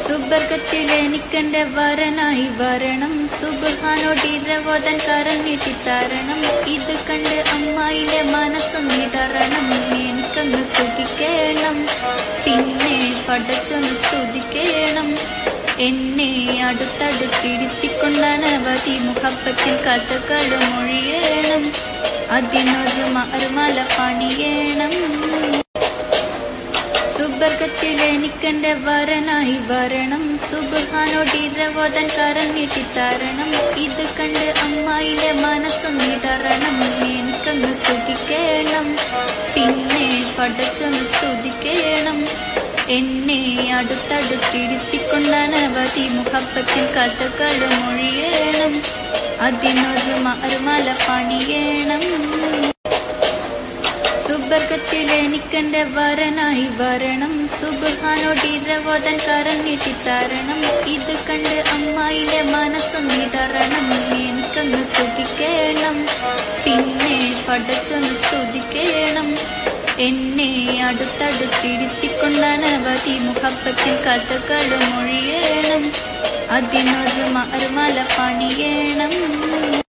സുബർഗത്തിലെനിക്കെന്റെ വരനായി വരണം, സുബ്ഹാനോടിരവോദൻ കരഞ്ഞിട്ടിത്തരണം. ഇത് കണ്ട് അമ്മായിലെ മനസ്സൊന്നിടറണം, എനിക്കങ്ങ് സുഖിക്കണം, പിന്നെ പടച്ചൊന്ന് സ്തുതിക്കണം. എന്നെ അടുത്തടുത്തിരുത്തിക്കൊണ്ടനവധി മുഹബത്തിൽ കഥകൾ മൊഴിയണം, അതിനൊരു മറുമല പണിയണം. സുബർഗത്തിലെനിക്കെന്റെ വരനായി വരണം, സുബ്ഹാനോടിരവോദൻ കരഞ്ഞിട്ടിത്തരണം. ഇത് കണ്ട് അമ്മായിലെ മനസ്സൊന്നിടറണം, എനിക്കങ്ങ് സുഖിക്കണം, പിന്നെ പടച്ചൊന്ന് സ്തുതിക്കണം. എന്നെ അടുത്തടുത്തിരുത്തിക്കൊണ്ടനവധി മുഹബത്തിൽ കഥകൾ മൊഴിയണം, അതിനൊരു മറുമല പണിയണം. സുബർഗത്തിലെനിക്കെന്റെ വരനായി വരണം, സുബ്ഹാനോടിരവോദൻ കരഞ്ഞിട്ടിത്തരണം. ഇത് കണ്ട് അമ്മായിലെ മനസ്സൊന്നിടറണം, എനിക്കങ്ങ് സുഖിക്കണം, പിന്നെ പടച്ചൊന്ന് സ്തുതിക്കണം. എന്നെ അടുത്തടുത്തിരുത്തിക്കൊണ്ടനവധി മുഹബത്തിൽ കഥകൾ മൊഴിയണം, അതിനൊരു മറുമല പണിയണം.